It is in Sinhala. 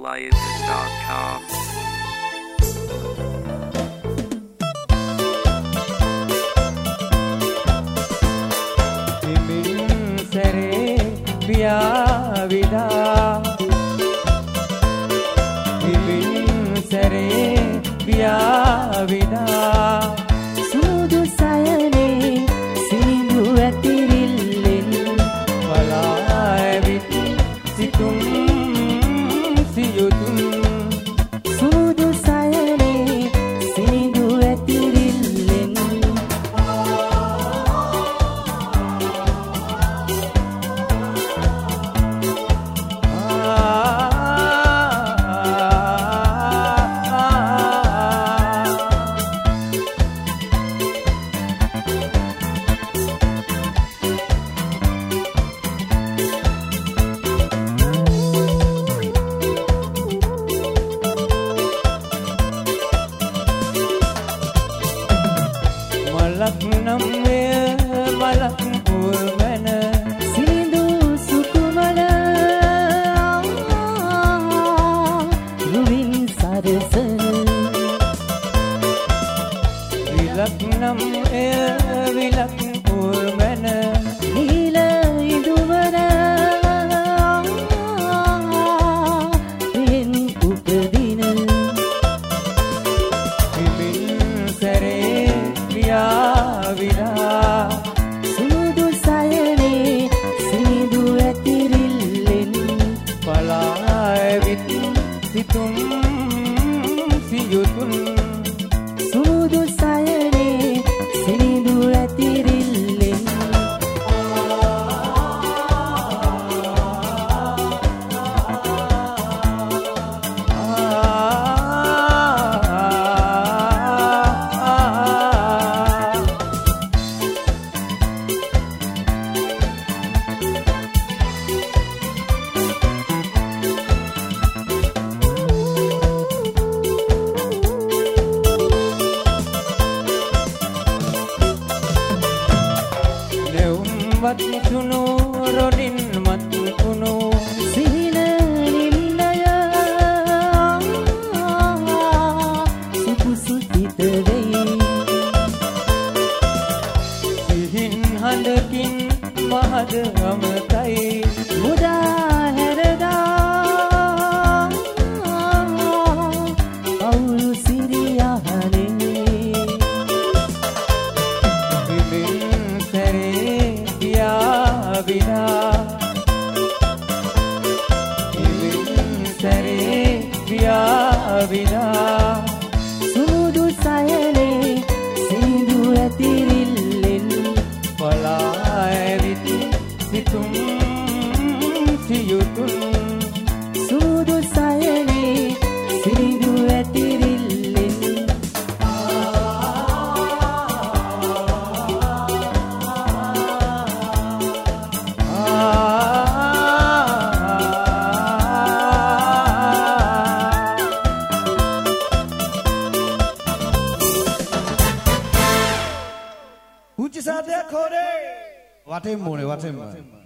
PatrickLiason.com. සුදු සයනේ සිඳු ඇතිරිල්ලෙන් පලා ඇවිත් සිතුම් සියුතුම් සුදු සයනේ සිඳු ඇතිරිල්ලෙන් මලක් නම් එය මලක් පුල්මන සිඳු සුකුමල රුවින් සරසන විලක් නම් එය විලක් පුල්මන නීල ඉදුමන පින් උපදින සුදු සයනේ සිඳු ඇතිරිල්ලෙන් පලා ඇවිත් සිතුම් සියුතුම් සුදු සයනේ සිඳු ඇතිරිල්ලෙන් වත් තුනු රොඩින් මත් තුනු සිහින නින්නය සුකුසුතිත වෙයි සිහින් හඬකින් මහද අමතයි මුදා හැරදා අවුරු සිරියහනේ සුදු සයනේ සිඳු ඇතිරිල්ලෙන් පලා ඇවිත් සිතුම් සියුතුම් සුදු සයනේ සිඳු ඇතිරිල්ලෙන් Uci saatnya kode. Watem mulai watem.